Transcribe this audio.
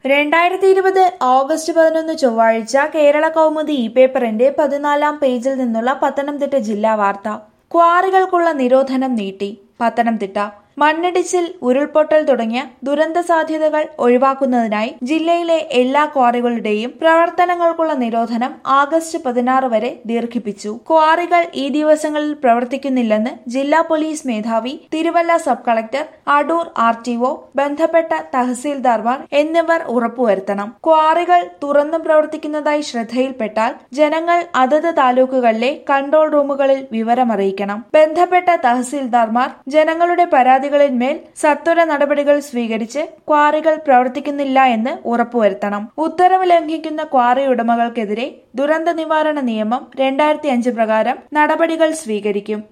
2020 August 11 ചൊവ്വാഴ്ച കേരള കൗമുദി പേപ്പറിന്റെ 14-ാം പേജിൽ നിന്നുള്ള പത്തനംതിട്ട ജില്ലാ വാർത്ത. ക്വാറികൾക്കുള്ള നിരോധനം നീട്ടി. പത്തനംതിട്ട മണ്ണിടിച്ചിൽ, ഉരുൾപൊട്ടൽ തുടങ്ങിയ ദുരന്ത സാധ്യതകൾ ഒഴിവാക്കുന്നതിനായി ജില്ലയിലെ എല്ലാ ക്വാറികളുടെയും പ്രവർത്തനങ്ങൾക്കുള്ള നിരോധനം ആഗസ്റ്റ് 16 വരെ ദീർഘിപ്പിച്ചു. ക്വാറികൾ ഈ ദിവസങ്ങളിൽ പ്രവർത്തിക്കുന്നില്ലെന്ന് ജില്ലാ പോലീസ് മേധാവി, Thiruvalla sub collector, Adoor RTO, ബന്ധപ്പെട്ട തഹസീൽദാർമാർ എന്നിവർ ഉറപ്പുവരുത്തണം. ക്വാറികൾ തുറന്നു പ്രവർത്തിക്കുന്നതായി ശ്രദ്ധയിൽപ്പെട്ടാൽ ജനങ്ങൾ അതത് താലൂക്കുകളിലെ കൺട്രോൾ റൂമുകളിൽ വിവരമറിയിക്കണം. ബന്ധപ്പെട്ട തഹസീൽദാർമാർ ജനങ്ങളുടെ പരാതികളിന്മേൽ സത്വര നടപടികൾ സ്വീകരിച്ച് ക്വാറികൾ പ്രവർത്തിക്കുന്നില്ല എന്ന് ഉറപ്പുവരുത്തണം. ഉത്തരവ് ലംഘിക്കുന്ന ക്വാറി ഉടമകൾക്കെതിരെ ദുരന്ത നിവാരണ നിയമം 2005 പ്രകാരം നടപടികൾ സ്വീകരിക്കും.